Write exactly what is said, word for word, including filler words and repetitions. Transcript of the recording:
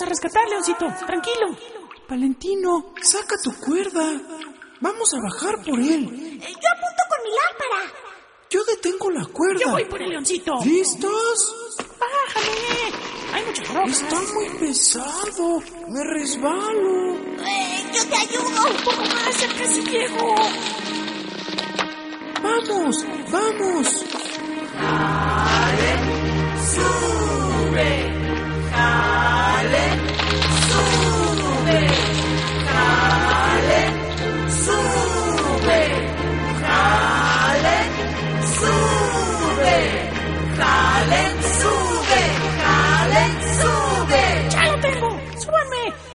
a rescatar, Leoncito. Tranquilo. Valentino, saca tu cuerda. Vamos a bajar por él. Eh, yo apunto con mi lámpara. Yo detengo la cuerda. Yo voy por el Leoncito. ¿Listos? Bájame. Hay muchas rocas. Está muy pesado. Me resbalo. Eh, yo te ayudo. Un poco más, ya casi llego. Vamos, vamos. ¡Sube!